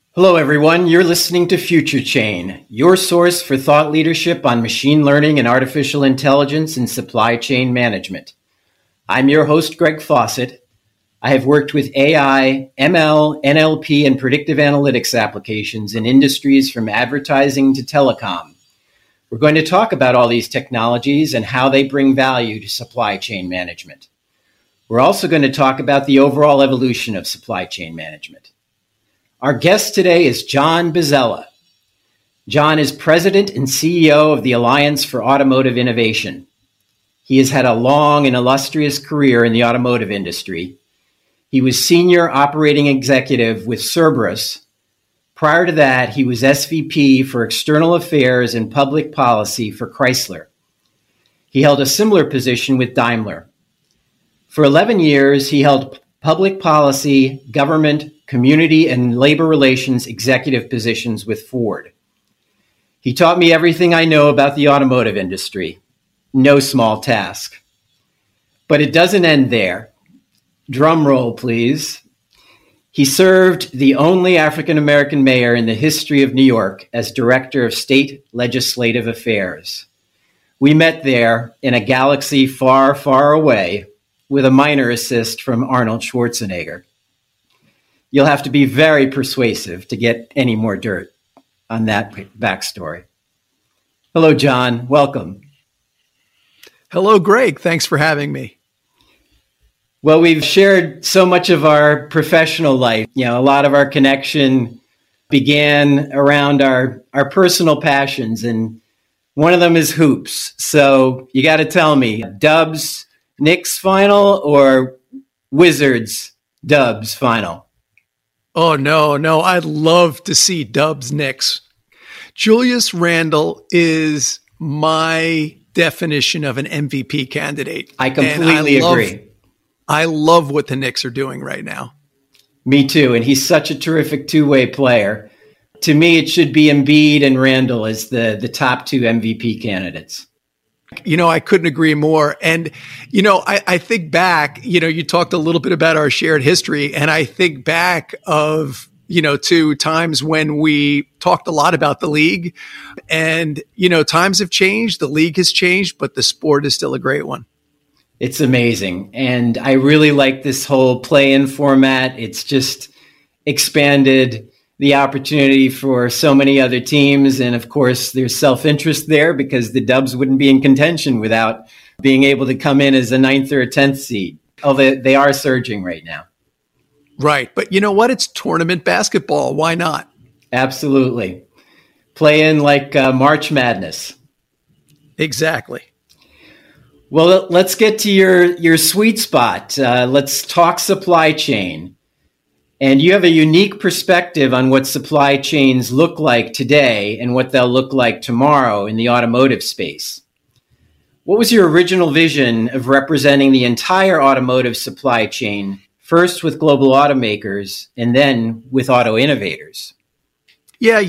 Hello, everyone. You're listening to Future Chain, your source for thought leadership on machine learning and artificial intelligence in supply chain management. I'm your host, Greg Fawcett. I have worked with AI, ML, NLP, and predictive analytics applications in industries from advertising to telecom. We're going to talk about all these technologies and how they bring value to supply chain management. We're also going to talk about the overall evolution of supply chain management. Our guest today is John Bozzella. John is president and CEO of the Alliance for Automotive Innovation. He has had a long and illustrious career in the automotive industry. He was senior operating executive with Cerberus. Prior to that, he was SVP for External Affairs and Public Policy for Chrysler. He held a similar position with Daimler. For 11 years, he held public policy, government, community, and labor relations executive positions with Ford. He taught me everything I know about the automotive industry. No small task. But it doesn't end there. Drum roll, please. He served the only African-American mayor in the history of New York as Director of State Legislative Affairs. We met there in a galaxy far, far away with a minor assist from Arnold Schwarzenegger. You'll have to be very persuasive to get any more dirt on that backstory. Hello, John. Welcome. Hello, Greg. Thanks for having me. Well, we've shared so much of our professional life. A lot of our connection began around our personal passions, and one of them is hoops. So you got to tell me, Dubs Knicks final or Wizards Dubs final? Oh, no. I'd love to see Dubs Knicks. Julius Randle is my definition of an MVP candidate. I completely agree. I love what the Knicks are doing right now. Me too. And he's such a terrific two-way player. To me, it should be Embiid and Randle as the top two MVP candidates. I couldn't agree more. And, I think back, you talked a little bit about our shared history, and I think back of, to times when we talked a lot about the league and, times have changed, the league has changed, but the sport is still a great one. It's amazing. And I really like this whole play-in format. It's just expanded the opportunity for so many other teams. And of course, there's self-interest there because the Dubs wouldn't be in contention without being able to come in as a 9th or a 10th seed. Although they are surging right now. Right. But you know what? It's tournament basketball. Why not? Absolutely. Play in like March Madness. Exactly. Well, let's get to your sweet spot. Let's talk supply chain. And you have a unique perspective on what supply chains look like today and what they'll look like tomorrow in the automotive space. What was your original vision of representing the entire automotive supply chain, first with global automakers and then with auto innovators? Yeah,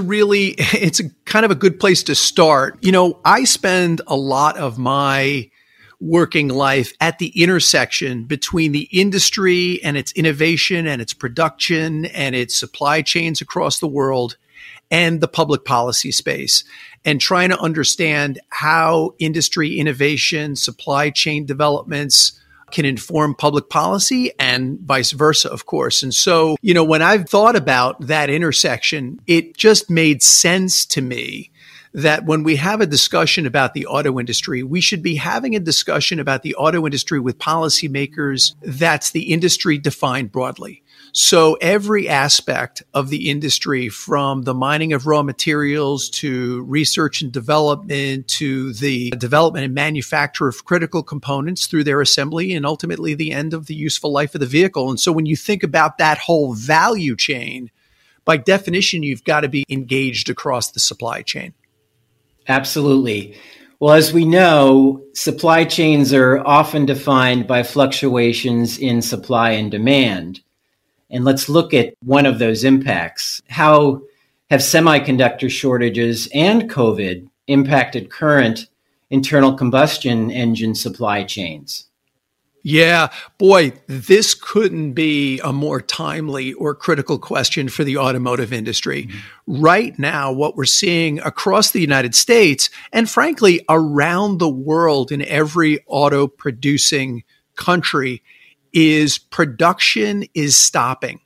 it's a kind of a good place to start. I spend a lot of my working life at the intersection between the industry and its innovation and its production and its supply chains across the world and the public policy space, and trying to understand how industry innovation, supply chain developments can inform public policy and vice versa, of course. And so, when I've thought about that intersection, it just made sense to me that when we have a discussion about the auto industry, we should be having a discussion about the auto industry with policymakers that's the industry defined broadly. So every aspect of the industry, from the mining of raw materials to research and development to the development and manufacture of critical components through their assembly and ultimately the end of the useful life of the vehicle. And so when you think about that whole value chain, by definition, you've got to be engaged across the supply chain. Absolutely. Well, as we know, supply chains are often defined by fluctuations in supply and demand. And let's look at one of those impacts. How have semiconductor shortages and COVID impacted current internal combustion engine supply chains? Yeah, boy, this couldn't be a more timely or critical question for the automotive industry. Right now, what we're seeing across the United States and frankly, around the world in every auto producing country is production is stopping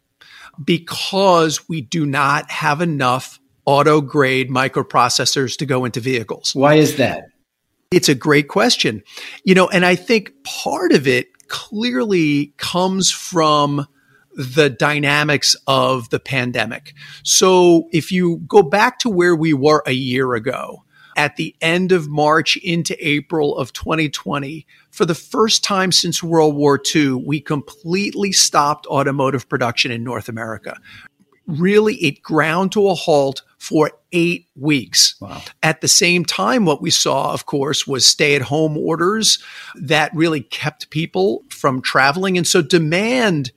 because we do not have enough auto grade microprocessors to go into vehicles. Why is that? It's a great question. And I think part of it clearly comes from the dynamics of the pandemic. So if you go back to where we were a year ago, at the end of March into April of 2020, for the first time since World War II, we completely stopped automotive production in North America. Really, it ground to a halt for 8 weeks. Wow. At the same time, what we saw, of course, was stay-at-home orders that really kept people from traveling. And so demand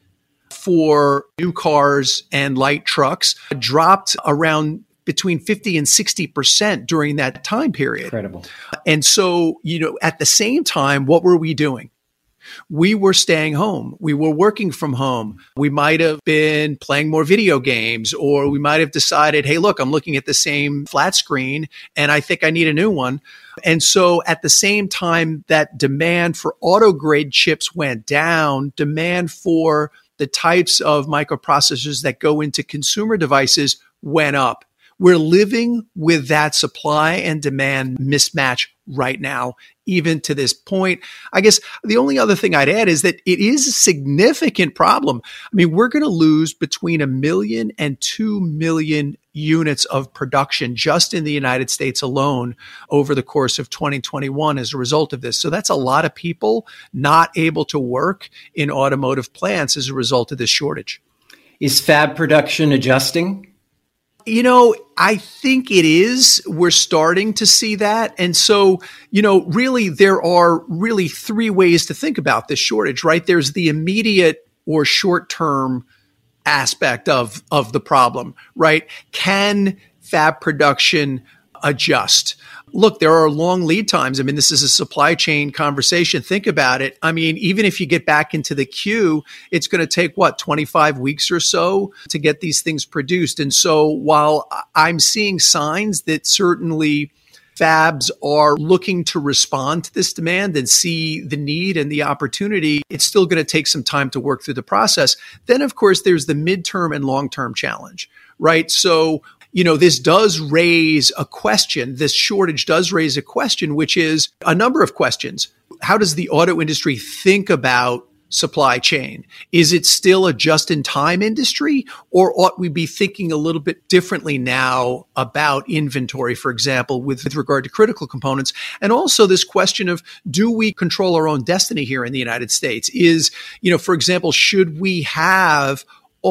for new cars and light trucks dropped around between 50 and 60% during that time period. Incredible. And so, at the same time, what were we doing? We were staying home. We were working from home. We might have been playing more video games, or we might have decided, hey, look, I'm looking at the same flat screen and I think I need a new one. And so at the same time that demand for auto grade chips went down, demand for the types of microprocessors that go into consumer devices went up. We're living with that supply and demand mismatch right now, even to this point. I guess the only other thing I'd add is that it is a significant problem. I mean, we're going to lose between 1 million and 2 million units of production just in the United States alone over the course of 2021 as a result of this. So that's a lot of people not able to work in automotive plants as a result of this shortage. Is fab production adjusting? I think it is. We're starting to see that. And so, really, there are really 3 ways to think about this shortage, right? There's the immediate or short-term aspect of the problem, right? Can fab production adjust? Look, there are long lead times. I mean, this is a supply chain conversation. Think about it. I mean, even if you get back into the queue, it's going to take 25 weeks or so to get these things produced. And so while I'm seeing signs that certainly fabs are looking to respond to this demand and see the need and the opportunity, it's still going to take some time to work through the process. Then, of course, there's the midterm and long-term challenge, right? So this does raise a question. This shortage does raise a question, which is a number of questions. How does the auto industry think about supply chain? Is it still a just-in-time industry, or ought we be thinking a little bit differently now about inventory, for example, with regard to critical components? And also this question of, do we control our own destiny here in the United States? Is, for example, should we have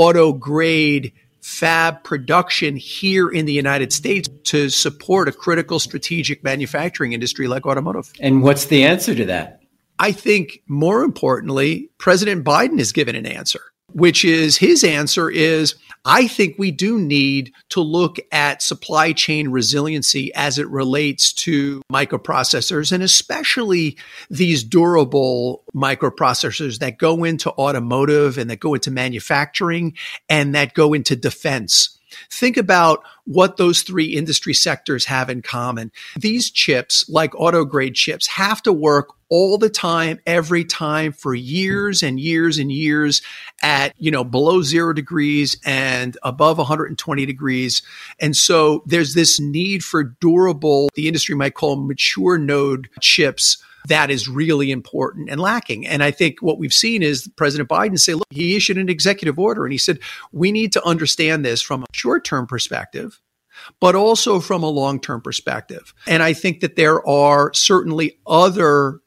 auto-grade fab production here in the United States to support a critical strategic manufacturing industry like automotive? And what's the answer to that? I think more importantly, President Biden has given an answer, which is his answer is, I think we do need to look at supply chain resiliency as it relates to microprocessors, and especially these durable microprocessors that go into automotive and that go into manufacturing and that go into defense. Think about what those 3 industry sectors have in common. These chips, like auto grade chips, have to work all the time, every time, for years and years and years at, below 0 degrees and above 120 degrees. And so there's this need for durable, the industry might call mature node chips, that is really important and lacking. And I think what we've seen is President Biden say, look, he issued an executive order and he said, we need to understand this from a short-term perspective, but also from a long-term perspective. And I think that there are certainly other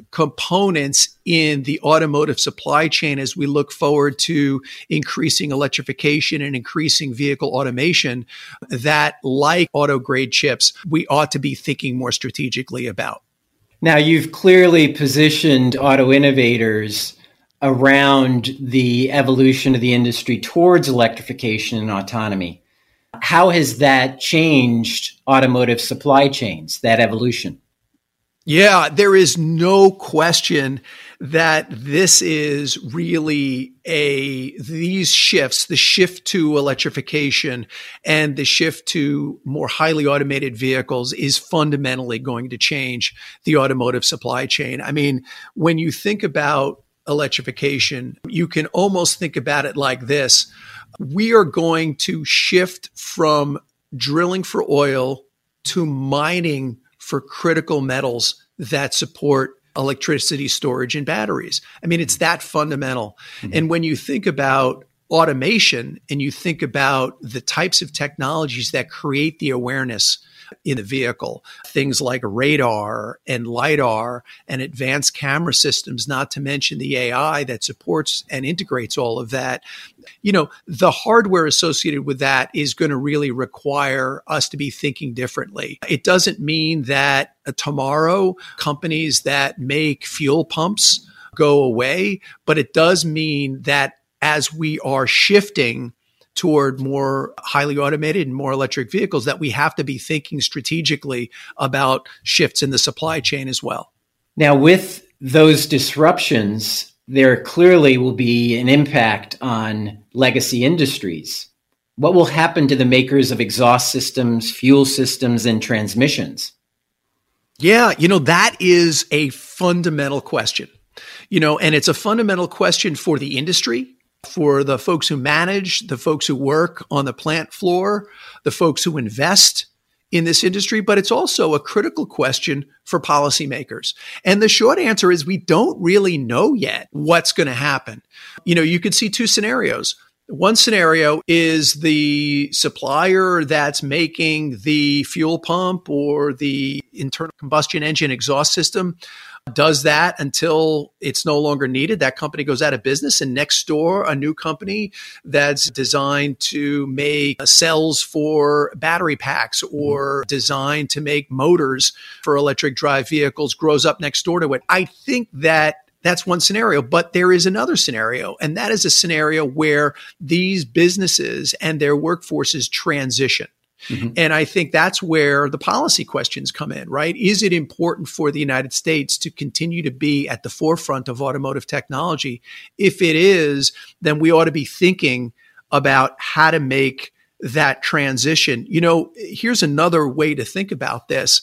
components in the automotive supply chain as we look forward to increasing electrification and increasing vehicle automation that, like auto grade chips, we ought to be thinking more strategically about. Now, you've clearly positioned auto innovators around the evolution of the industry towards electrification and autonomy. How has that changed automotive supply chains, that evolution? Yeah, there is no question that this is really these shifts, the shift to electrification and the shift to more highly automated vehicles is fundamentally going to change the automotive supply chain. I mean, when you think about electrification, you can almost think about it like this. We are going to shift from drilling for oil to mining for critical metals that support electricity storage and batteries. I mean, it's that fundamental. Mm-hmm. And when you think about automation and you think about the types of technologies that create the awareness in the vehicle, things like radar and LiDAR and advanced camera systems, not to mention the AI that supports and integrates all of that, the hardware associated with that is going to really require us to be thinking differently. It doesn't mean that tomorrow companies that make fuel pumps go away, but it does mean that as we are shifting toward more highly automated and more electric vehicles, that we have to be thinking strategically about shifts in the supply chain as well. Now, with those disruptions, there clearly will be an impact on legacy industries. What will happen to the makers of exhaust systems, fuel systems, and transmissions? Yeah, that is a fundamental question. And it's a fundamental question for the industry, for the folks who manage, the folks who work on the plant floor, the folks who invest in this industry, but it's also a critical question for policymakers. And the short answer is we don't really know yet what's going to happen. You could see two scenarios. One scenario is the supplier that's making the fuel pump or the internal combustion engine exhaust system does that until it's no longer needed. That company goes out of business, and next door, a new company that's designed to make cells for battery packs or designed to make motors for electric drive vehicles grows up next door to it. I think that's one scenario, but there is another scenario, and that is a scenario where these businesses and their workforces transition. Mm-hmm. And I think that's where the policy questions come in, right? Is it important for the United States to continue to be at the forefront of automotive technology? If it is, then we ought to be thinking about how to make that transition. Here's another way to think about this.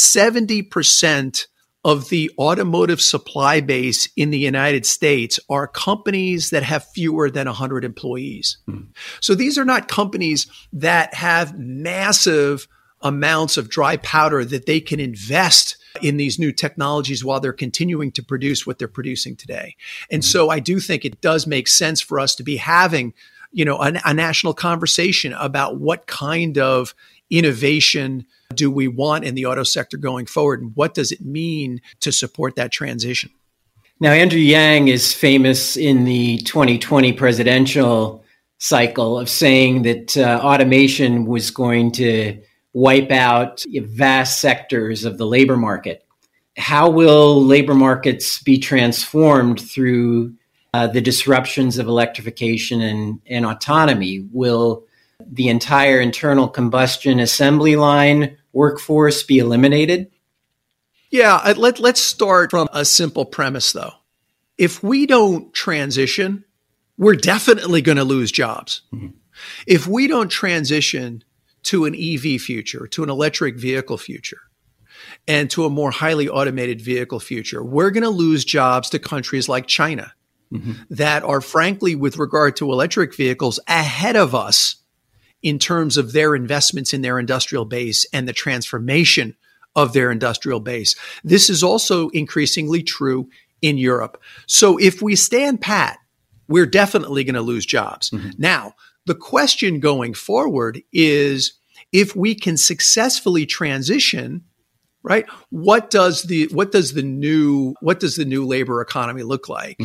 70% of the automotive supply base in the United States are companies that have fewer than 100 employees. Mm. So these are not companies that have massive amounts of dry powder that they can invest in these new technologies while they're continuing to produce what they're producing today. And so I do think it does make sense for us to be having, a national conversation about what kind of innovation do we want in the auto sector going forward? And what does it mean to support that transition? Now, Andrew Yang is famous in the 2020 presidential cycle of saying that automation was going to wipe out vast sectors of the labor market. How will labor markets be transformed through the disruptions of electrification and autonomy? Will the entire internal combustion assembly line workforce be eliminated? Yeah, let's start from a simple premise, though. If we don't transition, we're definitely going to lose jobs. Mm-hmm. If we don't transition to an EV future, to an electric vehicle future, and to a more highly automated vehicle future, we're going to lose jobs to countries like China that are, frankly, with regard to electric vehicles, ahead of us in terms of their investments in their industrial base and the transformation of their industrial base. This is also increasingly true in Europe. So if we stand pat, we're definitely going to lose jobs. Mm-hmm. Now, the question going forward is, if we can successfully transition, right? What does the new labor economy look like,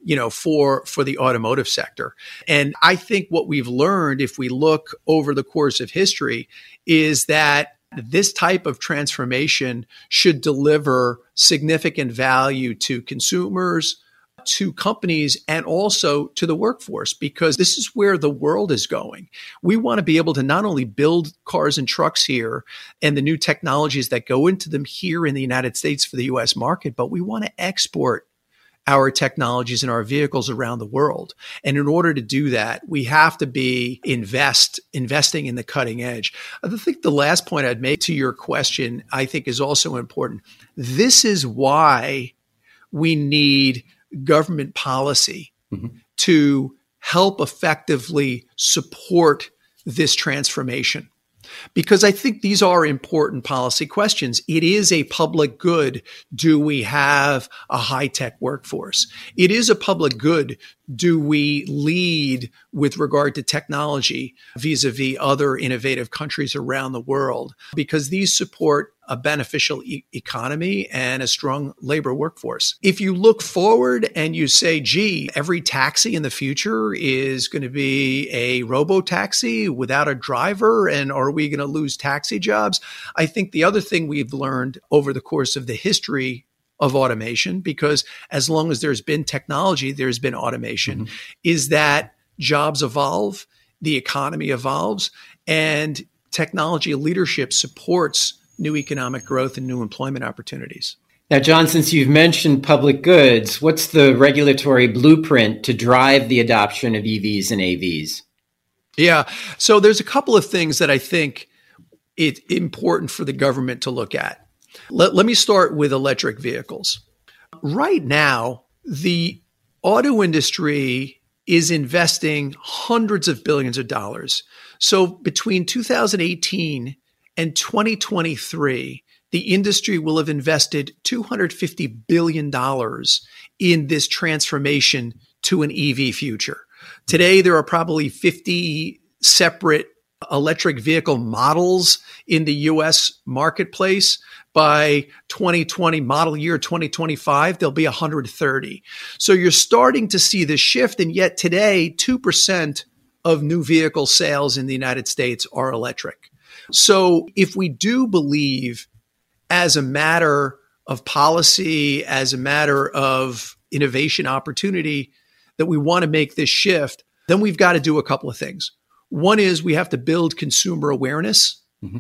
for the automotive sector? And I think what we've learned, if we look over the course of history, is that this type of transformation should deliver significant value to consumers, to companies and also to the workforce, because this is where the world is going. We want to be able to not only build cars and trucks here and the new technologies that go into them here in the United States for the US market, but we want to export our technologies and our vehicles around the world. And in order to do that, we have to be investing in the cutting edge. I think the last point I'd make to your question, I think is also important. This is why we need government policy to help effectively support this transformation. Because I think these are important policy questions. It is a public good. Do we have a high-tech workforce? It is a public good. Do we lead with regard to technology vis-a-vis other innovative countries around the world? Because these support a beneficial economy and a strong labor workforce. If you look forward and you say, gee, every taxi in the future is going to be a robo-taxi without a driver, and are we going to lose taxi jobs? I think the other thing we've learned over the course of the history of automation, because as long as there's been technology, there's been automation, is that jobs evolve, the economy evolves, and technology leadership supports new economic growth and new employment opportunities. Now, John, since you've mentioned public goods, what's the regulatory blueprint to drive the adoption of EVs and AVs? Yeah, so there's a couple of things that I think it's important for the government to look at. Let me start with electric vehicles. Right now, the auto industry is investing hundreds of billions of dollars. So between 2018 and 2023, the industry will have invested $250 billion in this transformation to an EV future. Today, there are probably 50 separate electric vehicle models in the US marketplace. By 2020, model year 2025, there'll be 130. So you're starting to see this shift. And yet today, 2% of new vehicle sales in the United States are electric. So if we do believe, as a matter of policy, as a matter of innovation opportunity, that we want to make this shift, then we've got to do a couple of things. One is we have to build consumer awareness,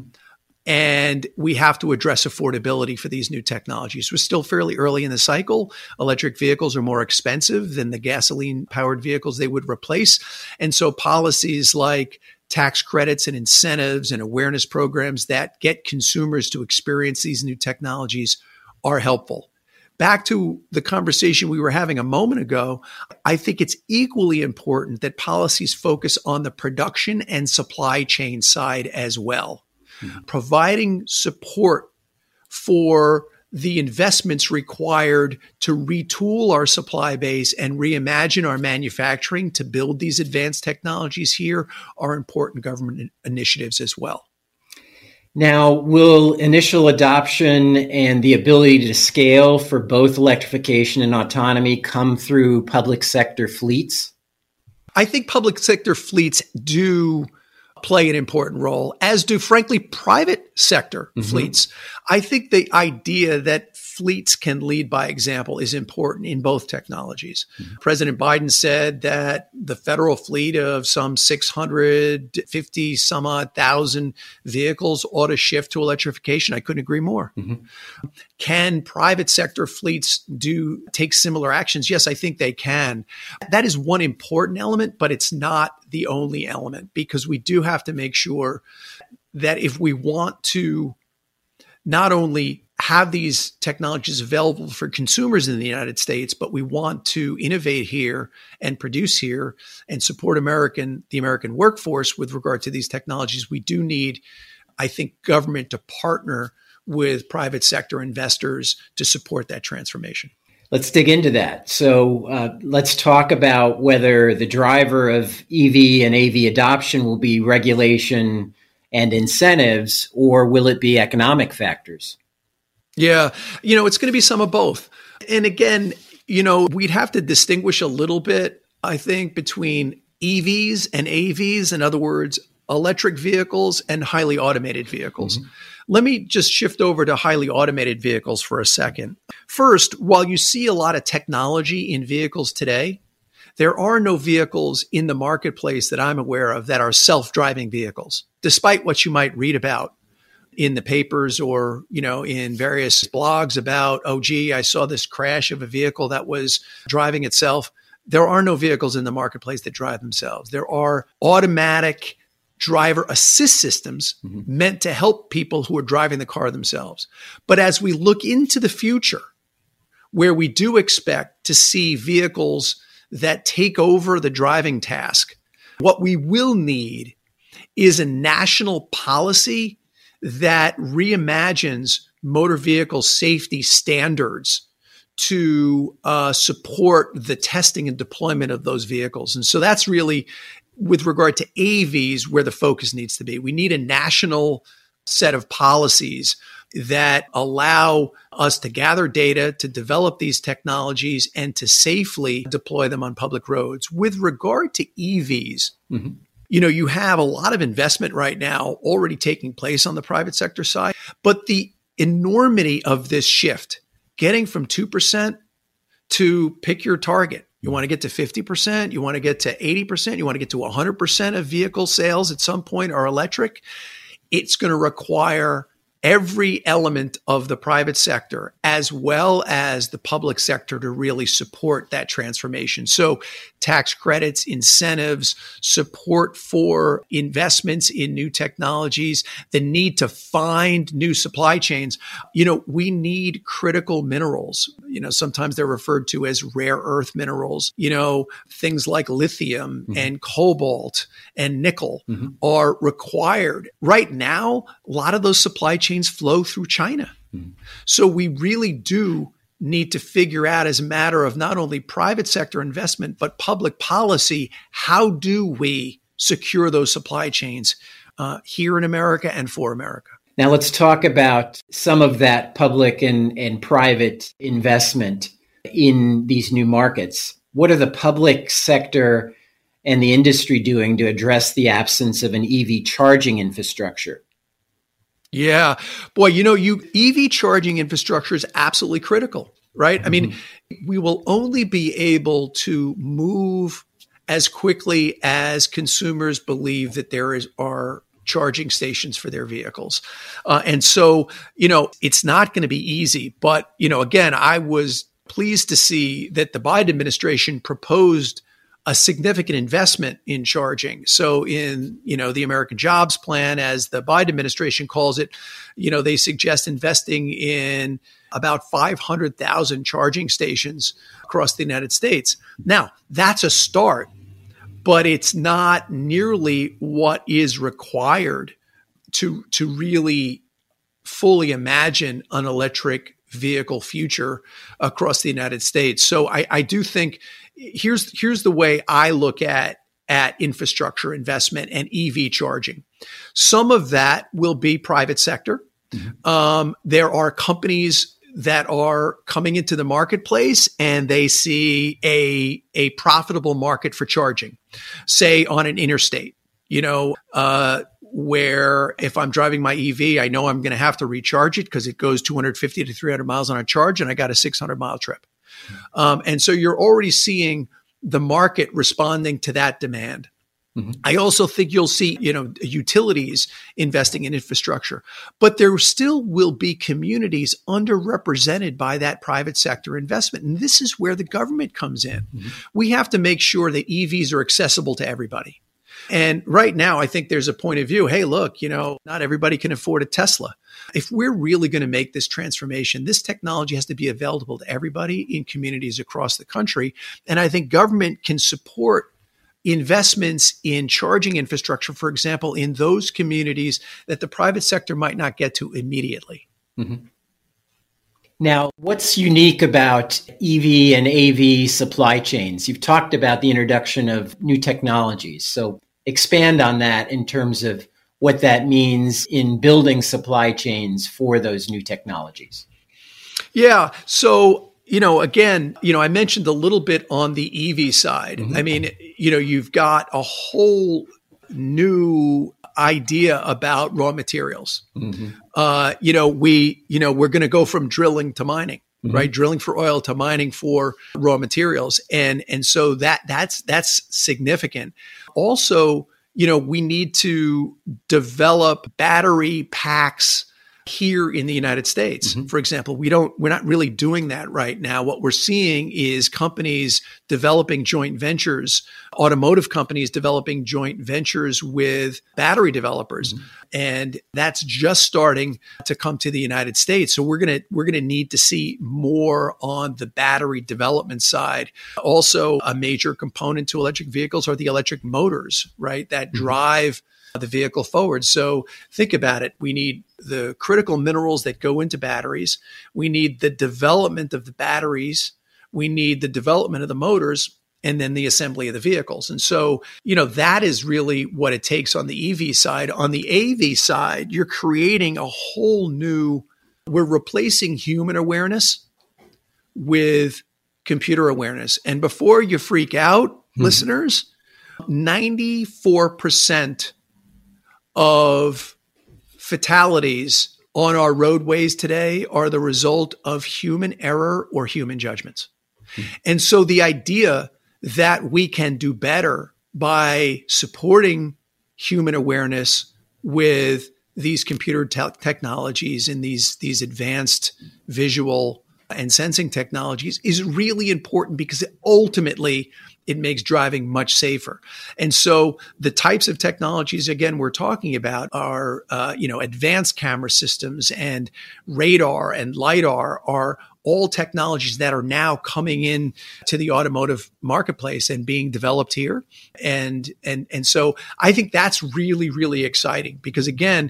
and we have to address affordability for these new technologies. We're still fairly early in the cycle. Electric vehicles are more expensive than the gasoline-powered vehicles they would replace. And so policies like tax credits and incentives and awareness programs that get consumers to experience these new technologies are helpful. Back to the conversation we were having a moment ago, I think it's equally important that policies focus on the production and supply chain side as well, providing support for the investments required to retool our supply base and reimagine our manufacturing to build these advanced technologies here are important government initiatives as well. Now, will initial adoption and the ability to scale for both electrification and autonomy come through public sector fleets? I think public sector fleets do play an important role, as do, frankly, private sector fleets. I think the idea that fleets can lead by example is important in both technologies. President Biden said that the federal fleet of some 650 some odd thousand vehicles ought to shift to electrification. I couldn't agree more. Can private sector fleets take similar actions? Yes, I think they can. That is one important element, but it's not the only element, because we do have to make sure that if we want to not only have these technologies available for consumers in the United States, but we want to innovate here and produce here and support the American workforce with regard to these technologies, we do need, I think, government to partner with private sector investors to support that transformation. Let's dig into that. So let's talk about whether the driver of EV and AV adoption will be regulation and incentives, or will it be economic factors? Yeah, it's going to be some of both. And again, we'd have to distinguish a little bit, I think, between EVs and AVs. In other words, electric vehicles and highly automated vehicles. Let me just shift over to highly automated vehicles for a second. First, while you see a lot of technology in vehicles today, there are no vehicles in the marketplace that I'm aware of that are self-driving vehicles, despite what you might read about in the papers or, in various blogs about, oh, gee, I saw this crash of a vehicle that was driving itself. There are no vehicles in the marketplace that drive themselves. There are automatic driver assist systems meant to help people who are driving the car themselves. But as we look into the future, where we do expect to see vehicles that take over the driving task, what we will need is a national policy that reimagines motor vehicle safety standards to support the testing and deployment of those vehicles. And so that's really, with regard to AVs, where the focus needs to be. We need a national set of policies that allow us to gather data, to develop these technologies, and to safely deploy them on public roads. With regard to EVs, you have a lot of investment right now already taking place on the private sector side, but the enormity of this shift, getting from 2% to pick your target. You want to get to 50%, you want to get to 80%, you want to get to 100% of vehicle sales at some point are electric. It's going to require every element of the private sector as well as the public sector to really support that transformation. So tax credits, incentives, support for investments in new technologies, the need to find new supply chains. We need critical minerals. Sometimes they're referred to as rare earth minerals. Things like lithium and cobalt and nickel are required. Right now, a lot of those supply chains flow through China. So we really do need to figure out, as a matter of not only private sector investment, but public policy, how do we secure those supply chains here in America and for America? Now let's talk about some of that public and private investment in these new markets. What are the public sector and the industry doing to address the absence of an EV charging infrastructure? Yeah. Boy, EV charging infrastructure is absolutely critical, right? I mean, we will only be able to move as quickly as consumers believe that there are charging stations for their vehicles. And so, it's not going to be easy. But, again, I was pleased to see that the Biden administration proposed a significant investment in charging. So in, the American Jobs Plan, as the Biden administration calls it, they suggest investing in about 500,000 charging stations across the United States. Now, that's a start, but it's not nearly what is required to really fully imagine an electric vehicle future across the United States. So I do think here's the way I look at infrastructure investment and EV charging. Some of that will be private sector. There are companies that are coming into the marketplace and they see a profitable market for charging, say on an interstate, where if I'm driving my EV, I know I'm going to have to recharge it because it goes 250 to 300 miles on a charge and I got a 600-mile trip. And so you're already seeing the market responding to that demand. I also think you'll see, utilities investing in infrastructure, but there still will be communities underrepresented by that private sector investment. And this is where the government comes in. We have to make sure that EVs are accessible to everybody. And right now, I think there's a point of view. Hey, look, not everybody can afford a Tesla. If we're really going to make this transformation, this technology has to be available to everybody in communities across the country. And I think government can support investments in charging infrastructure, for example, in those communities that the private sector might not get to immediately. Now, what's unique about EV and AV supply chains? You've talked about the introduction of new technologies. So expand on that in terms of what that means in building supply chains for those new technologies. Yeah. So, again, I mentioned a little bit on the EV side. I mean, you've got a whole new idea about raw materials. Mm-hmm. We're going to go from drilling to mining, Mm-hmm. right? Drilling for oil to mining for raw materials. And so that's significant. Also, we need to develop battery packs here in the United States. Mm-hmm. For example, we're not really doing that right now. What we're seeing is companies developing joint ventures, automotive companies developing joint ventures with battery developers. Mm-hmm. And that's just starting to come to the United States. So we're going to need to see more on the battery development side. Also, a major component to electric vehicles are the electric motors, right? That drive the vehicle forward. So think about it. We need the critical minerals that go into batteries. We need the development of the batteries. We need the development of the motors, and then the assembly of the vehicles. And so, that is really what it takes on the EV side. On the AV side, you're creating a whole we're replacing human awareness with computer awareness. And before you freak out, listeners, 94% of fatalities on our roadways today are the result of human error or human judgments. And so the idea that we can do better by supporting human awareness with these computer technologies and these advanced visual and sensing technologies is really important, because ultimately it makes driving much safer. And so the types of technologies, again, we're talking about are, advanced camera systems and radar and LiDAR are all technologies that are now coming in to the automotive marketplace and being developed here. And so I think that's really, really exciting, because again,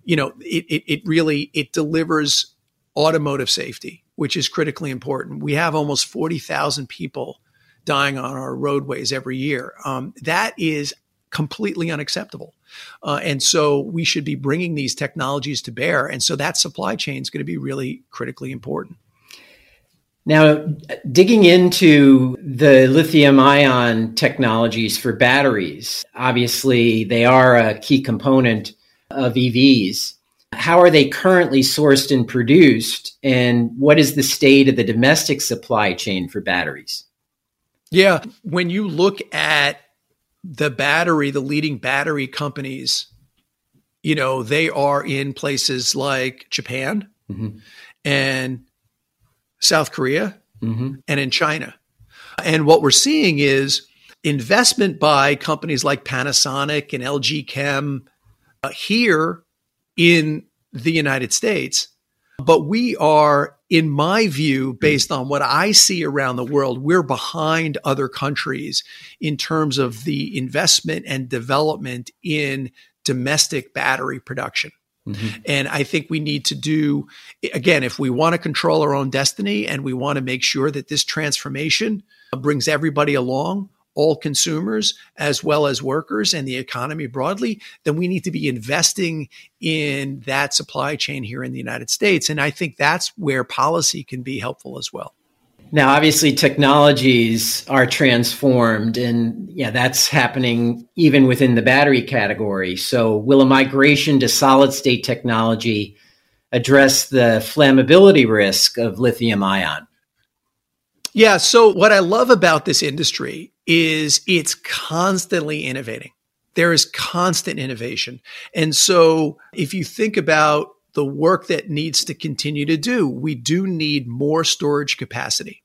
it delivers automotive safety, which is critically important. We have almost 40,000 people dying on our roadways every year. That is completely unacceptable. And so we should be bringing these technologies to bear. And so that supply chain is going to be really critically important. Now, digging into the lithium-ion technologies for batteries, obviously they are a key component of EVs. How are they currently sourced and produced? And what is the state of the domestic supply chain for batteries? Yeah, when you look at the leading battery companies, they are in places like Japan and South Korea and in China. And what we're seeing is investment by companies like Panasonic and LG Chem here in the United States. But we are, in my view, based on what I see around the world, we're behind other countries in terms of the investment and development in domestic battery production. And I think we need to do, again, if we want to control our own destiny and we want to make sure that this transformation brings everybody along, all consumers as well as workers and the economy broadly, then we need to be investing in that supply chain here in the United States. And I think that's where policy can be helpful as well. Now, obviously, technologies are transformed, and that's happening even within the battery category. So will a migration to solid-state technology address the flammability risk of lithium-ion? Yeah, so what I love about this industry is it's constantly innovating. There is constant innovation. And so if you think about the work that needs to continue to do, we do need more storage capacity.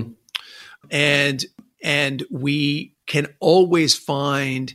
And we can always find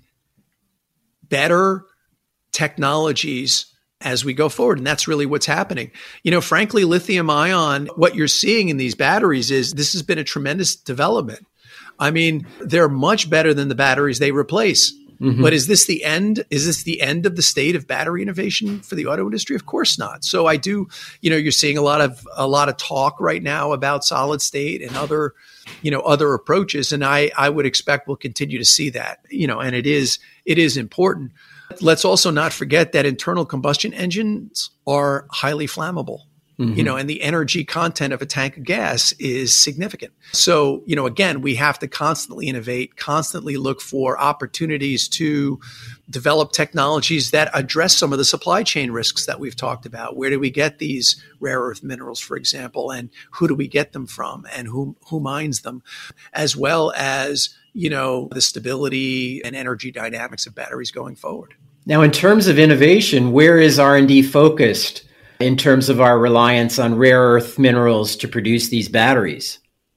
better technologies as we go forward. And that's really what's happening. Frankly, lithium ion, what you're seeing in these batteries is this has been a tremendous development. I mean, they're much better than the batteries they replace. But is this the end? Is this the end of the state of battery innovation for the auto industry? Of course not. So I do, you're seeing a lot of talk right now about solid state and other approaches. And I would expect we'll continue to see that, and it is important. Let's also not forget that internal combustion engines are highly flammable. And the energy content of a tank of gas is significant. So, again, we have to constantly innovate, constantly look for opportunities to develop technologies that address some of the supply chain risks that we've talked about. Where do we get these rare earth minerals, for example, and who do we get them from, and who mines them, as well as, the stability and energy dynamics of batteries going forward. Now, in terms of innovation, where is R&D focused in terms of our reliance on rare earth minerals to produce these batteries?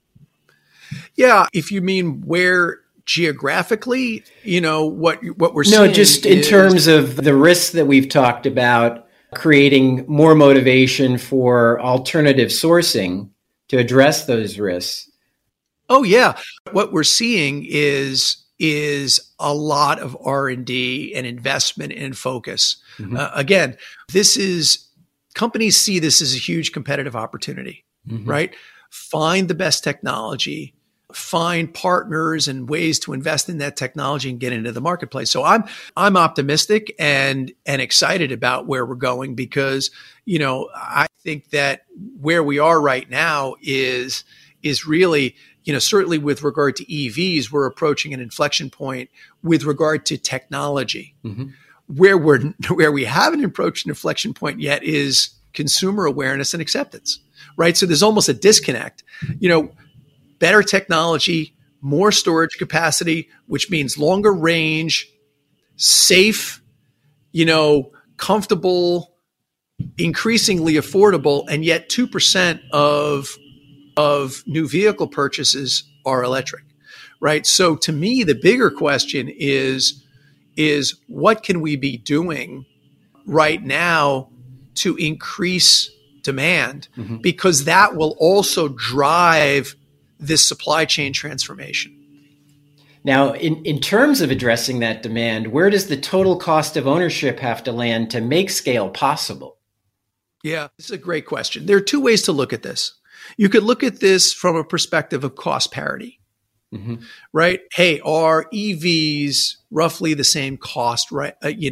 Yeah, if you mean where geographically, what we're seeing. No, just in terms of the risks that we've talked about, creating more motivation for alternative sourcing to address those risks. Oh, yeah. What we're seeing is a lot of R&D and investment and focus. Mm-hmm. Again, companies see this as a huge competitive opportunity, mm-hmm. right? Find the best technology, find partners and ways to invest in that technology and get into the marketplace. So I'm optimistic and excited about where we're going because, I think that where we are right now is really, certainly with regard to EVs, we're approaching an inflection point with regard to technology. Mm-hmm. Where we haven't approached an inflection point yet is consumer awareness and acceptance, right? So there's almost a disconnect. Better technology, more storage capacity, which means longer range, safe, comfortable, increasingly affordable, and yet 2% of new vehicle purchases are electric, right? So to me, the bigger question is what can we be doing right now to increase demand? Mm-hmm. Because that will also drive this supply chain transformation. Now, in terms of addressing that demand, where does the total cost of ownership have to land to make scale possible? Yeah, this is a great question. There are two ways to look at this. You could look at this from a perspective of cost parity, mm-hmm. right? Hey, are EVs roughly the same cost, right?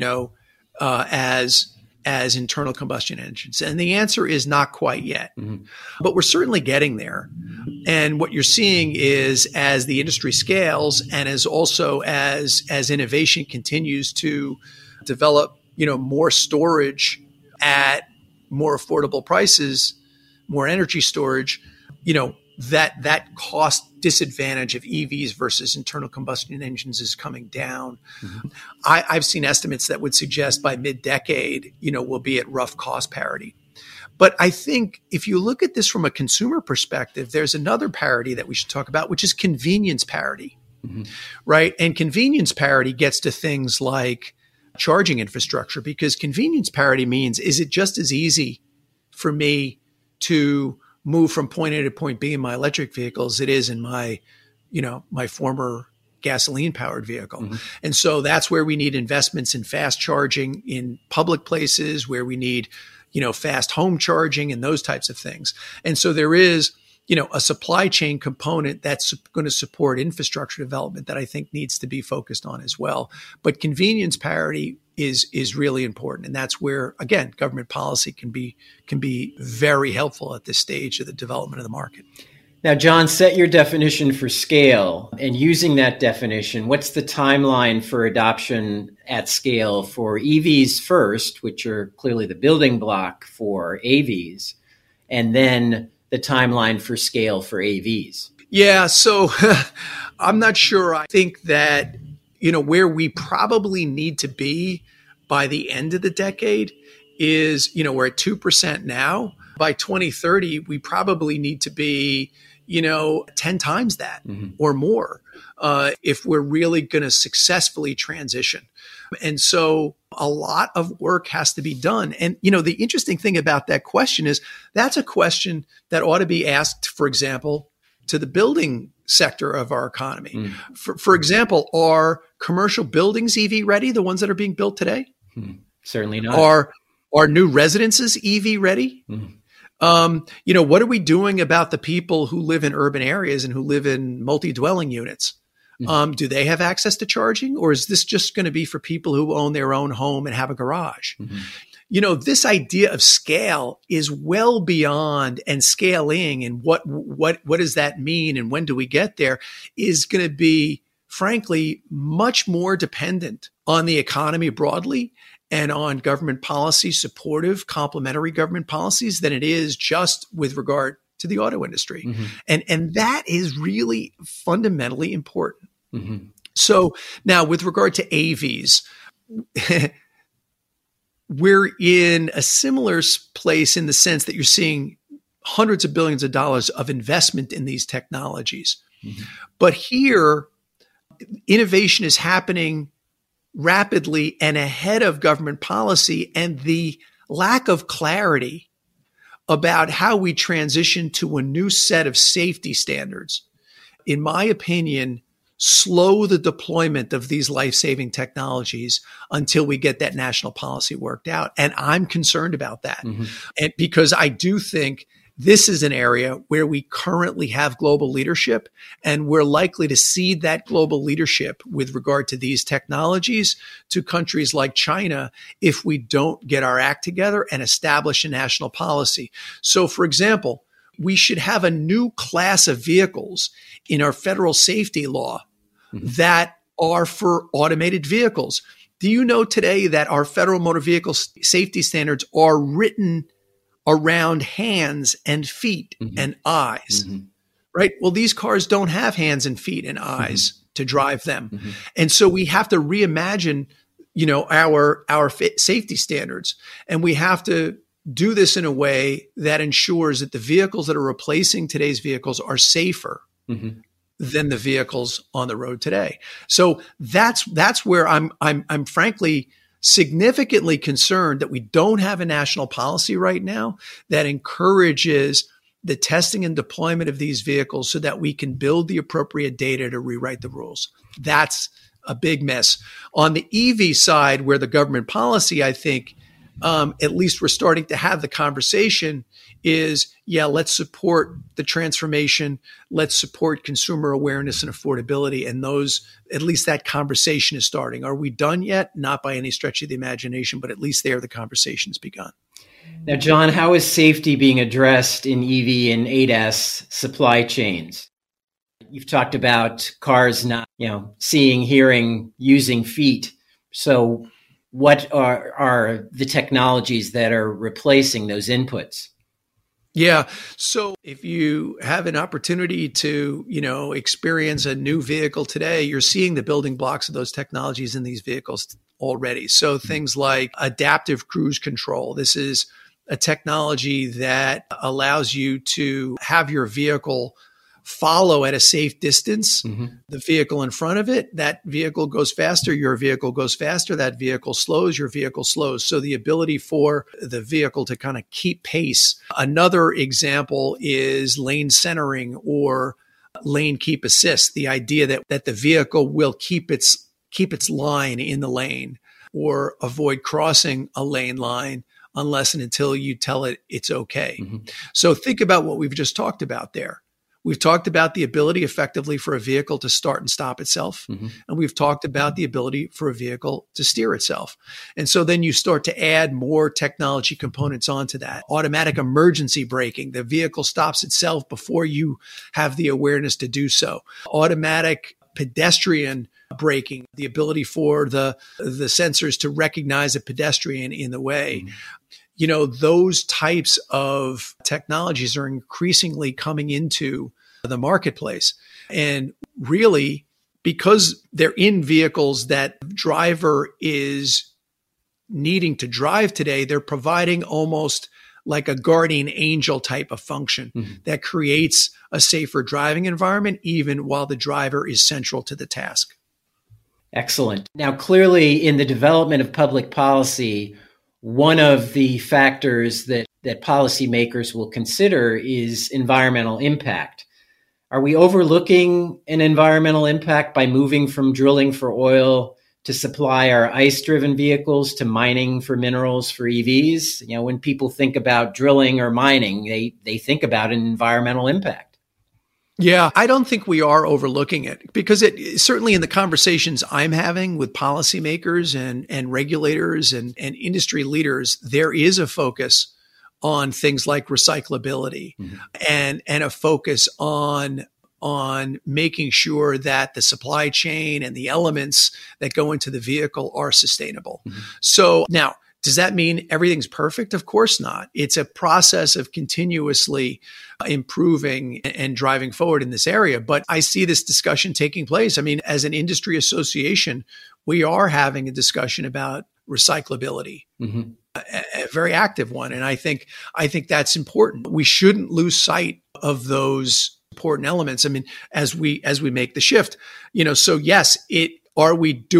As internal combustion engines? And the answer is not quite yet, mm-hmm. but we're certainly getting there. And what you're seeing is as the industry scales and as innovation continues to develop, more storage at more affordable prices, more energy storage, that cost disadvantage of EVs versus internal combustion engines is coming down. Mm-hmm. I've seen estimates that would suggest by mid-decade, we'll be at rough cost parity. But I think if you look at this from a consumer perspective, there's another parity that we should talk about, which is convenience parity, mm-hmm. right? And convenience parity gets to things like charging infrastructure, because convenience parity means, is it just as easy for me to move from point A to point B in my electric vehicle as it is in my former gasoline powered vehicle. Mm-hmm. And so that's where we need investments in fast charging in public places, where we need, fast home charging and those types of things. And so there is, a supply chain component that's going to support infrastructure development that I think needs to be focused on as well. But convenience parity is really important. And that's where, again, government policy can be very helpful at this stage of the development of the market. Now, John, set your definition for scale. And using that definition, what's the timeline for adoption at scale for EVs first, which are clearly the building block for AVs, and then the timeline for scale for AVs? Yeah, so I'm not sure. I think that, where we probably need to be by the end of the decade is, we're at 2% now. By 2030, we probably need to be 10 times that, mm-hmm. or more, if we're really going to successfully transition. And so a lot of work has to be done. And, the interesting thing about that question is that's a question that ought to be asked, for example, to the building sector of our economy. Mm. For example, are commercial buildings EV ready, the ones that are being built today? Certainly not. Are new residences EV ready? Mm. What are we doing about the people who live in urban areas and who live in multi-dwelling units? Mm-hmm. Do they have access to charging, or is this just going to be for people who own their own home and have a garage? Mm-hmm. This idea of scale is well beyond, and scaling and what does that mean and when do we get there is going to be frankly, much more dependent on the economy broadly and on government policy, supportive, complementary government policies than it is just with regard to the auto industry. And that is really fundamentally important. So now with regard to AVs, we're in a similar place in the sense that you're seeing hundreds of billions of dollars of investment in these technologies. But here, innovation is happening rapidly and ahead of government policy, and the lack of clarity about how we transition to a new set of safety standards, in my opinion, slow the deployment of these life-saving technologies until we get that national policy worked out. And I'm concerned about that. And because I do think this is an area where we currently have global leadership, and we're likely to cede that global leadership with regard to these technologies to countries like China if we don't get our act together and establish a national policy. So, for example, we should have a new class of vehicles in our federal safety law that are for automated vehicles. Do you know today that our federal motor vehicle safety standards are written around hands and feet and eyes, right? Well, these cars don't have hands and feet and eyes to drive them. And so we have to reimagine, our safety standards, and we have to do this in a way that ensures that the vehicles that are replacing today's vehicles are safer than the vehicles on the road today. So that's where I'm frankly significantly concerned that we don't have a national policy right now that encourages the testing and deployment of these vehicles so that we can build the appropriate data to rewrite the rules. That's a big mess. On the EV side, where the government policy, I think, at least we're starting to have the conversation is, let's support the transformation. Let's support consumer awareness and affordability. And at least that conversation is starting. Are we done yet? Not by any stretch of the imagination, but at least there the conversation's begun. Now, John, how is safety being addressed in EV and ADAS supply chains? You've talked about cars not, seeing, hearing, using feet. So what are the technologies that are replacing those inputs? Yeah. So if you have an opportunity to, experience a new vehicle today, you're seeing the building blocks of those technologies in these vehicles already. So things like adaptive cruise control. This is a technology that allows you to have your vehicle follow at a safe distance the vehicle in front of it. That vehicle goes faster, your vehicle goes faster, that vehicle slows, your vehicle slows. So the ability for the vehicle to kind of keep pace. Another example is lane centering or lane keep assist, the idea that the vehicle will keep its line in the lane or avoid crossing a lane line unless and until you tell it it's okay. So think about what we've just talked about there. We've talked about the ability effectively for a vehicle to start and stop itself. And we've talked about the ability for a vehicle to steer itself. And so then you start to add more technology components onto that. Automatic emergency braking. The vehicle stops itself before you have the awareness to do so. Automatic pedestrian braking, the ability for the sensors to recognize a pedestrian in the way. Those types of technologies are increasingly coming into the marketplace. And really, because they're in vehicles that the driver is needing to drive today, they're providing almost like a guardian angel type of function that creates a safer driving environment, even while the driver is central to the task. Excellent. Now, clearly, in the development of public policy, one of the factors that policymakers will consider is environmental impact. Are we overlooking an environmental impact by moving from drilling for oil to supply our ICE-driven vehicles to mining for minerals for EVs? When people think about drilling or mining, they think about an environmental impact. Yeah, I don't think we are overlooking it because it certainly in the conversations I'm having with policymakers and regulators and industry leaders, there is a focus on things like recyclability and a focus on on making sure that the supply chain and the elements that go into the vehicle are sustainable. Mm-hmm. So now, does that mean everything's perfect? Of course not. It's a process of continuously improving and driving forward in this area. But I see this discussion taking place. I mean, as an industry association, we are having a discussion about recyclability, mm-hmm. a very active one. And I think that's important. We shouldn't lose sight of those important elements. I mean, as we make the shift, so yes, are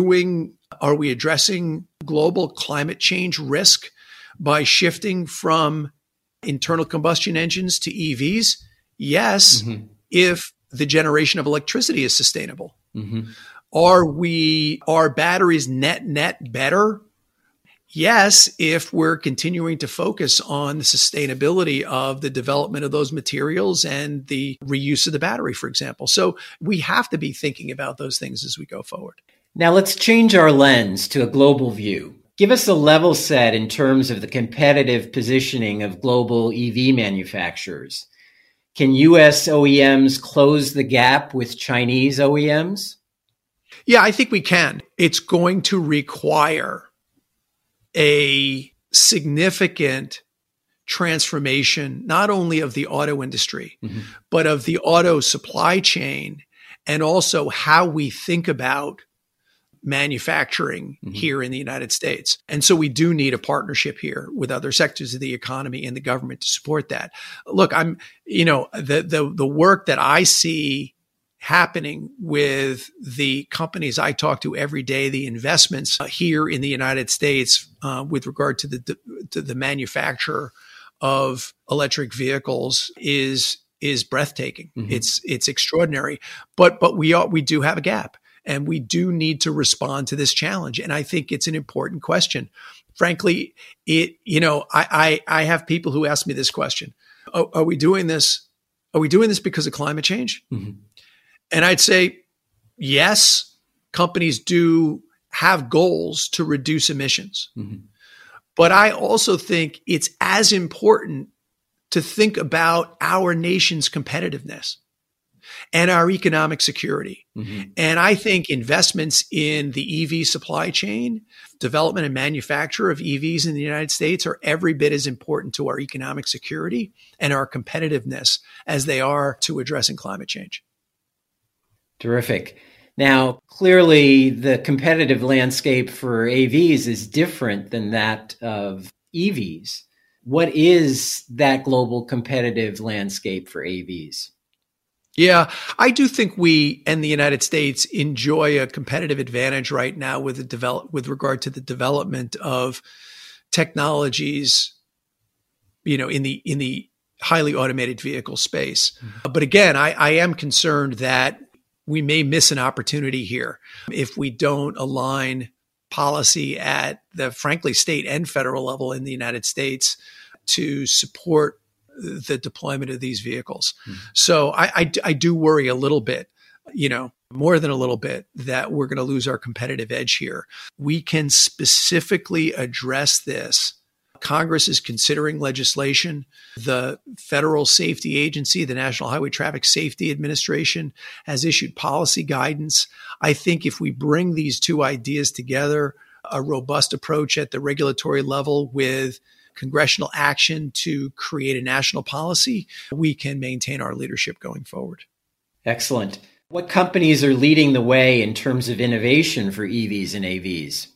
we addressing global climate change risk by shifting from internal combustion engines to EVs? Yes, mm-hmm. if the generation of electricity is sustainable. Mm-hmm. Are batteries net better? Yes, if we're continuing to focus on the sustainability of the development of those materials and the reuse of the battery, for example. So we have to be thinking about those things as we go forward. Now let's change our lens to a global view. Give us a level set in terms of the competitive positioning of global EV manufacturers. Can U.S. OEMs close the gap with Chinese OEMs? Yeah, I think we can. It's going to require a significant transformation, not only of the auto industry, mm-hmm. but of the auto supply chain, and also how we think about manufacturing mm-hmm. here in the United States. And so we do need a partnership here with other sectors of the economy and the government to support that. Look, the work that I see happening with the companies I talk to every day, the investments here in the United States with regard to the manufacture of electric vehicles is breathtaking. Mm-hmm. It's extraordinary, but we do have a gap. And we do need to respond to this challenge. And I think it's an important question. Frankly, I have people who ask me this question. Are we doing this? Are we doing this because of climate change? Mm-hmm. And I'd say, yes, companies do have goals to reduce emissions. Mm-hmm. But I also think it's as important to think about our nation's competitiveness and our economic security. Mm-hmm. And I think investments in the EV supply chain, development and manufacture of EVs in the United States are every bit as important to our economic security and our competitiveness as they are to addressing climate change. Terrific. Now, clearly, the competitive landscape for AVs is different than that of EVs. What is that global competitive landscape for AVs? Yeah, I do think we and the United States enjoy a competitive advantage right now with regard to the development of technologies, in the highly automated vehicle space. Mm-hmm. But again, I am concerned that we may miss an opportunity here if we don't align policy at the, frankly, state and federal level in the United States to support the deployment of these vehicles. Mm-hmm. So I do worry a little bit, more than a little bit, that we're going to lose our competitive edge here. We can specifically address this. Congress is considering legislation. The Federal Safety Agency, the National Highway Traffic Safety Administration, has issued policy guidance. I think if we bring these two ideas together, a robust approach at the regulatory level with congressional action to create a national policy, we can maintain our leadership going forward. Excellent. What companies are leading the way in terms of innovation for EVs and AVs?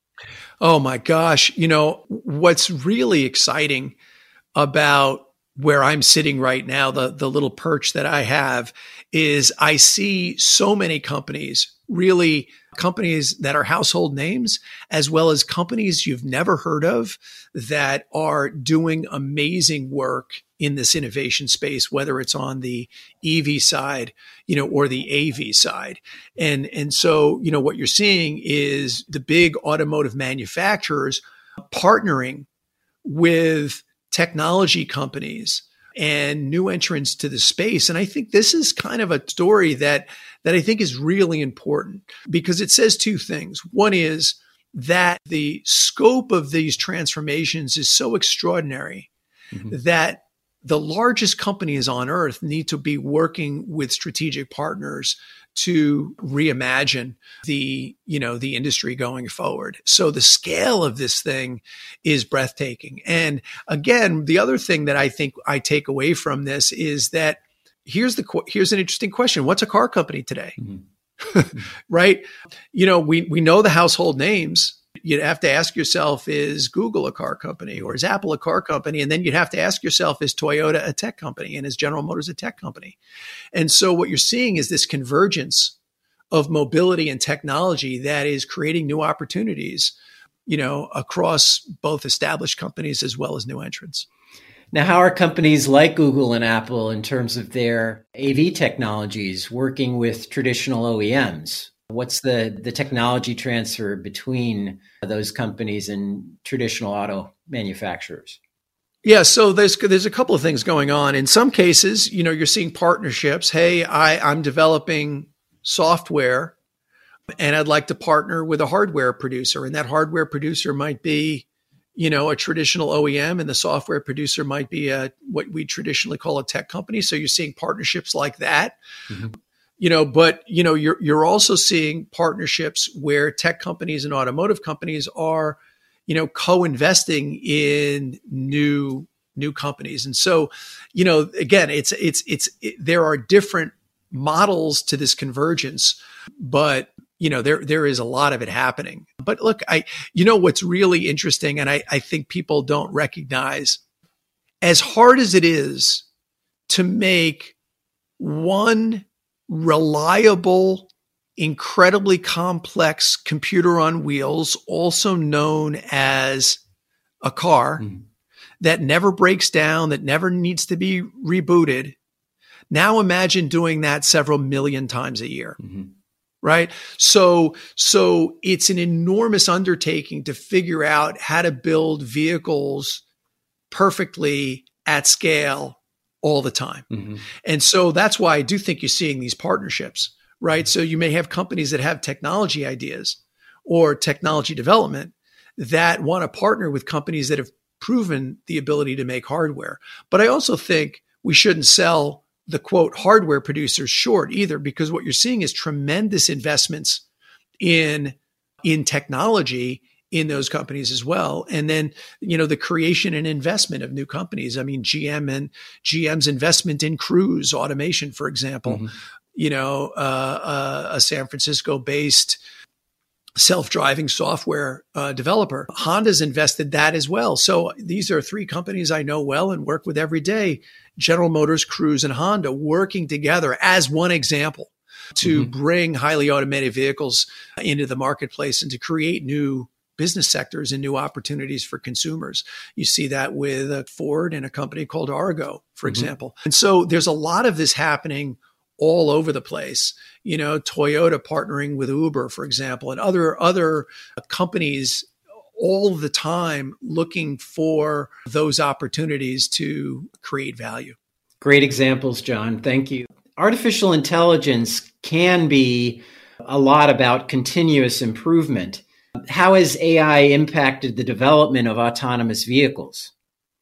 Oh my gosh. What's really exciting about where I'm sitting right now, the little perch that I have, is I see so many companies, really companies that are household names, as well as companies you've never heard of that are doing amazing work in this innovation space, whether it's on the EV side, or the AV side. And so, what you're seeing is the big automotive manufacturers partnering with technology companies and new entrants to the space. And I think this is kind of a story that I think is really important because it says two things. One is that the scope of these transformations is so extraordinary mm-hmm. that the largest companies on earth need to be working with strategic partners to reimagine the industry going forward. So the scale of this thing is breathtaking. And again, the other thing that I think I take away from this is that here's an interesting question. What's a car company today? Mm-hmm. Right? We know the household names. You'd have to ask yourself, is Google a car company or is Apple a car company? And then you'd have to ask yourself, is Toyota a tech company and is General Motors a tech company? And so what you're seeing is this convergence of mobility and technology that is creating new opportunities, across both established companies as well as new entrants. Now, how are companies like Google and Apple in terms of their AV technologies working with traditional OEMs? What's the technology transfer between those companies and traditional auto manufacturers? Yeah, so there's a couple of things going on. In some cases, you're seeing partnerships. Hey, I'm developing software and I'd like to partner with a hardware producer. And that hardware producer might be, a traditional OEM, and the software producer might be what we traditionally call a tech company. So you're seeing partnerships like that. Mm-hmm. But you're also seeing partnerships where tech companies and automotive companies are, co-investing in new companies. And so, again, there are different models to this convergence, but there is a lot of it happening. But look, what's really interesting, and I think people don't recognize, as hard as it is to make one reliable, incredibly complex computer on wheels, also known as a car, that never breaks down, that never needs to be rebooted. Now imagine doing that several million times a year, right? So it's an enormous undertaking to figure out how to build vehicles perfectly at scale all the time. Mm-hmm. And so that's why I do think you're seeing these partnerships, right? So you may have companies that have technology ideas or technology development that want to partner with companies that have proven the ability to make hardware. But I also think we shouldn't sell the quote hardware producers short either, because what you're seeing is tremendous investments in technology in those companies as well. And then, the creation and investment of new companies. I mean, GM's investment in Cruise automation, for example, a San Francisco based self-driving software developer. Honda's invested that as well. So these are three companies I know well and work with every day: General Motors, Cruise, and Honda, working together as one example to bring highly automated vehicles into the marketplace and to create new business sectors and new opportunities for consumers. You see that with Ford and a company called Argo, for example. And so there's a lot of this happening all over the place. Toyota partnering with Uber, for example, and other companies all the time looking for those opportunities to create value. Great examples, John. Thank you. Artificial intelligence can be a lot about continuous improvement. How has AI impacted the development of autonomous vehicles?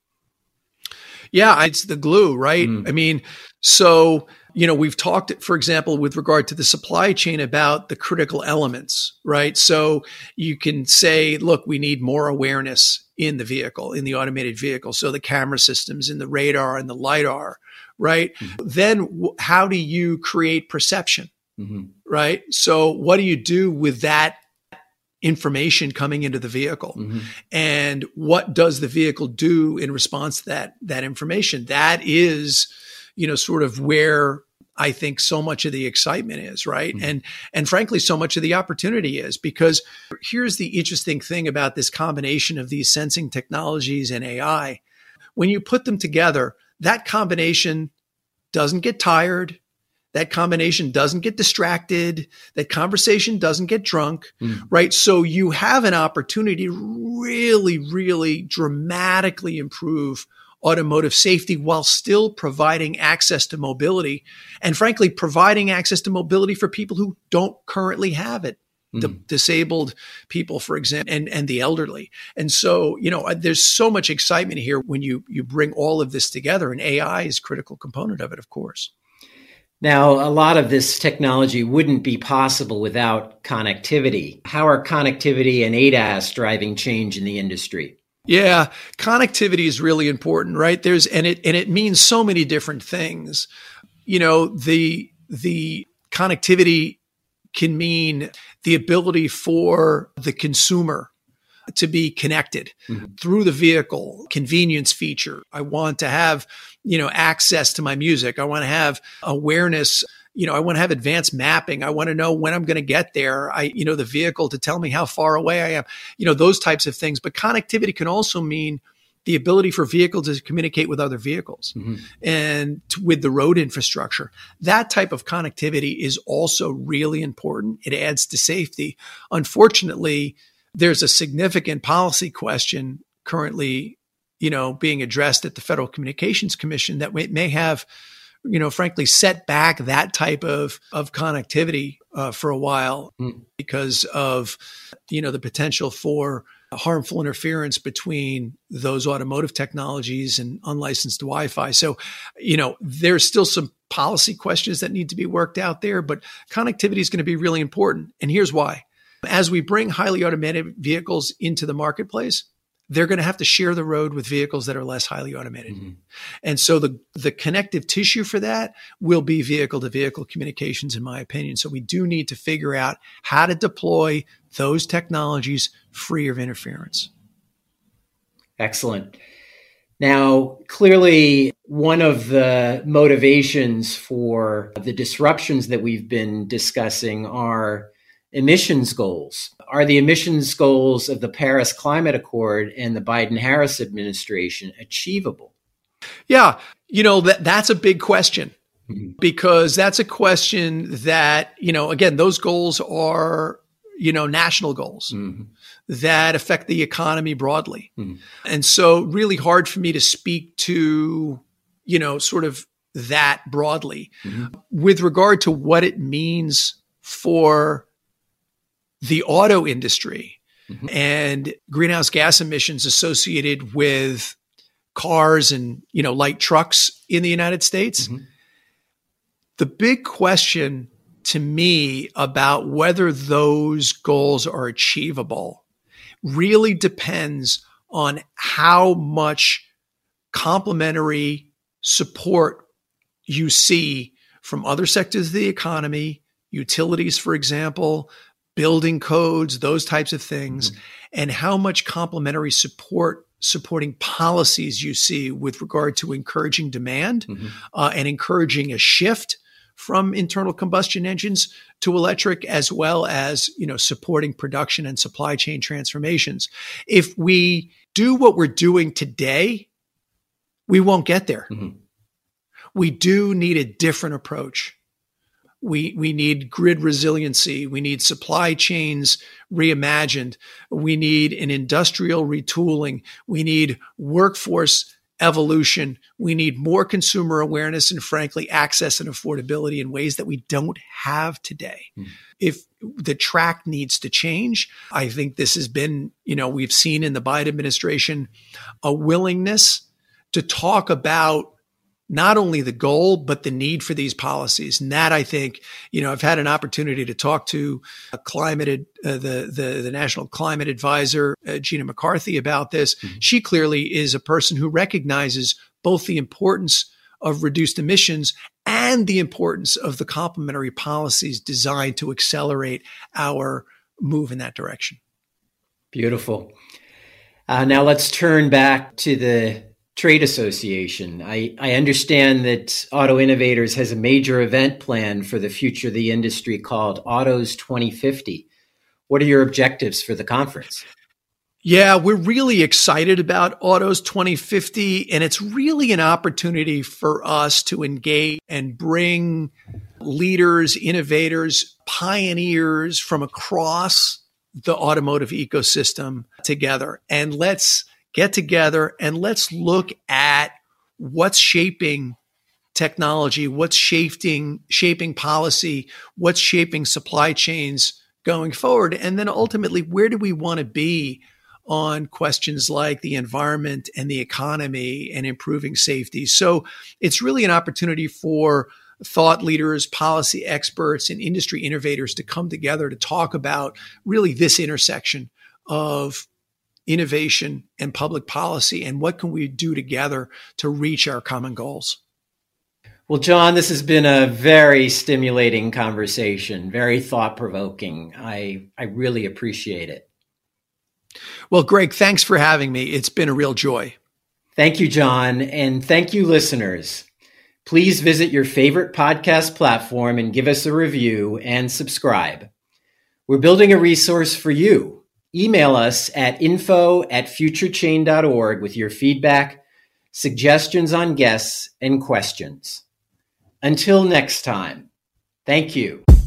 Yeah, it's the glue, right? I mean, so, we've talked, for example, with regard to the supply chain about the critical elements, right? So you can say, look, we need more awareness in the vehicle, in the automated vehicle. So the camera systems and the radar and the LiDAR, right? Then how do you create perception, right? So what do you do with that information coming into the vehicle, and what does the vehicle do in response to that information? That is, sort of where I think so much of the excitement is, right? And frankly, so much of the opportunity is, because here's the interesting thing about this combination of these sensing technologies and AI. When you put them together, that combination doesn't get tired. That combination doesn't get distracted. That conversation doesn't get drunk, right? So you have an opportunity to really, really dramatically improve automotive safety while still providing access to mobility, and frankly, providing access to mobility for people who don't currently have it. the disabled people, for example, and the elderly. And so, there's so much excitement here when you bring all of this together, and AI is a critical component of it, of course. Now, a lot of this technology wouldn't be possible without connectivity. How are connectivity and ADAS driving change in the industry? Yeah, connectivity is really important, right? It means so many different things. The connectivity can mean the ability for the consumer to be connected through the vehicle, convenience feature. I want to have, access to my music. I want to have awareness. I want to have advanced mapping. I want to know when I'm going to get there. The vehicle to tell me how far away I am, those types of things. But connectivity can also mean the ability for vehicles to communicate with other vehicles and with the road infrastructure. That type of connectivity is also really important. It adds to safety. Unfortunately, there's a significant policy question currently, being addressed at the Federal Communications Commission that may have, frankly, set back that type of connectivity for a while because of, the potential for harmful interference between those automotive technologies and unlicensed Wi-Fi. So, there's still some policy questions that need to be worked out there, but connectivity is going to be really important. And here's why. As we bring highly automated vehicles into the marketplace, they're going to have to share the road with vehicles that are less highly automated. And so the connective tissue for that will be vehicle-to-vehicle communications, in my opinion. So we do need to figure out how to deploy those technologies free of interference. Excellent. Now, clearly, one of the motivations for the disruptions that we've been discussing are emissions goals. Are the emissions goals of the Paris Climate Accord and the Biden-Harris administration achievable? Yeah, that's a big question because that's a question that, again, those goals are, national goals that affect the economy broadly. And so really hard for me to speak to, sort of that broadly. With regard to what it means for the auto industry and greenhouse gas emissions associated with cars and, light trucks in the United States. The big question to me about whether those goals are achievable really depends on how much complementary support you see from other sectors of the economy, utilities, for example, building codes, those types of things, and how much complementary supporting policies you see with regard to encouraging demand and encouraging a shift from internal combustion engines to electric, as well as, supporting production and supply chain transformations. If we do what we're doing today, we won't get there. We do need a different approach. We need grid resiliency. We need supply chains reimagined. We need an industrial retooling. We need workforce evolution. We need more consumer awareness and, frankly, access and affordability in ways that we don't have today. If the track needs to change, I think this has been, we've seen in the Biden administration a willingness to talk about not only the goal, but the need for these policies. And that, I think, I've had an opportunity to talk to the National Climate Advisor, Gina McCarthy, about this. She clearly is a person who recognizes both the importance of reduced emissions and the importance of the complementary policies designed to accelerate our move in that direction. Beautiful. Now let's turn back to the trade association. I understand that Auto Innovators has a major event planned for the future of the industry called Autos 2050. What are your objectives for the conference? Yeah, we're really excited about Autos 2050, and it's really an opportunity for us to engage and bring leaders, innovators, pioneers from across the automotive ecosystem together. And let's get together and let's look at what's shaping technology, what's shaping policy, what's shaping supply chains going forward? And then ultimately, where do we want to be on questions like the environment and the economy and improving safety? So it's really an opportunity for thought leaders, policy experts, and industry innovators to come together to talk about really this intersection of innovation and public policy, and what can we do together to reach our common goals. Well, John, this has been a very stimulating conversation, very thought-provoking. I really appreciate it. Well, Greg, thanks for having me. It's been a real joy. Thank you, John, and thank you, listeners. Please visit your favorite podcast platform and give us a review and subscribe. We're building a resource for you. Email us at info@futurechain.org with your feedback, suggestions on guests, and questions. Until next time, thank you.